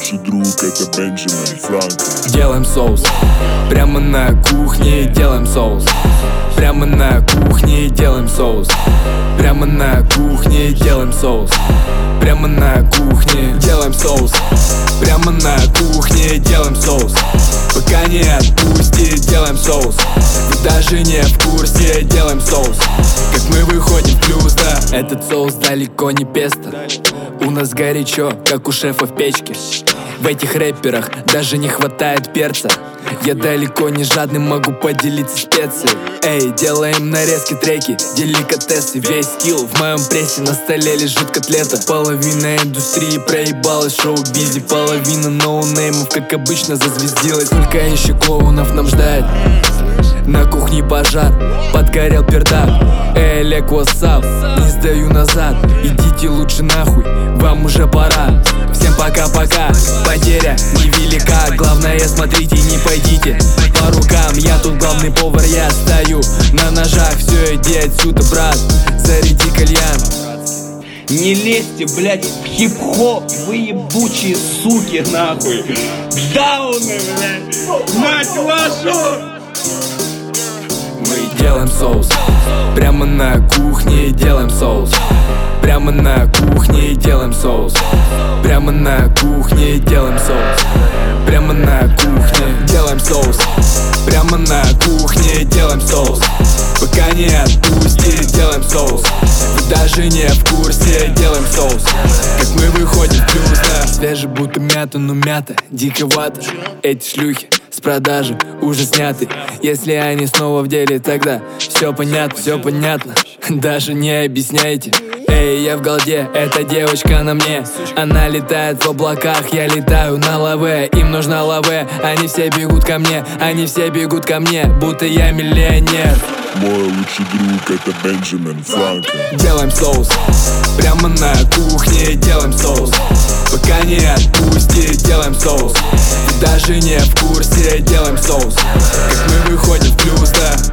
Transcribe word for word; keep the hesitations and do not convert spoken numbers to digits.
лучший друг — это Бенджамин Франклин. Делаем соус прямо на кухне, делаем соус прямо на кухне, делаем соус прямо на кухне, делаем соус прямо на кухне, делаем соус прямо на кухне, делаем соус. Пока не отпустит, делаем соус. Вы даже не в курсе, делаем соус. Как мы выходим в плюс, да. Этот соус далеко не песто. У нас горячо, как у шефа в печке. В этих рэперах даже не хватает перца. Я далеко не жадный, могу поделиться специей. Эй, делаем нарезки, треки, деликатесы. Весь скилл в моем прессе, на столе лежит котлета. Половина индустрии проебалась в шоу-бизе. Половина ноунеймов, как обычно, зазвездилась. Сколько еще клоунов нам ждать? На кухне пожар, подгорел пердак. Эй, Олег, what's не сдаю назад. Идите лучше нахуй, вам уже пора. Всем пока-пока, потеря невелика. Главное, смотрите, не пойдите по рукам. Я тут главный повар, я стою на ножах. Все, иди отсюда, брат, заряди кальян. Не лезьте, блядь, в хип-хоп, вы ебучие суки, нахуй. Дауны, блядь, мать вашу! Мы делаем соус прямо на кухне, делаем соус прямо на кухне, делаем соус прямо на кухне, делаем соус прямо на кухне, делаем соус прямо на кухне, делаем соус. Пока не отпустит, делаем соус. Вы даже не в курсе, делаем соус. Как мы выходим в плюс, да. Свежий будто мята, но мята диковато. Эти шлюхи с продажи уже сняты. Если они снова в деле, тогда все понятно, все понятно. Даже не объясняйте. Эй, я в голде, эта девочка на мне. Она летает в облаках, я летаю на лаве. Им нужна лаве, они все бегут ко мне. Они все бегут ко мне, будто я миллионер. Мой лучший друг — это Бенджамин Франклин. Делаем соус прямо на кухне, делаем соус. Пока не отпустит, делаем соус. Даже не в курсе, делаем соус. Как мы выходим в плюс, да.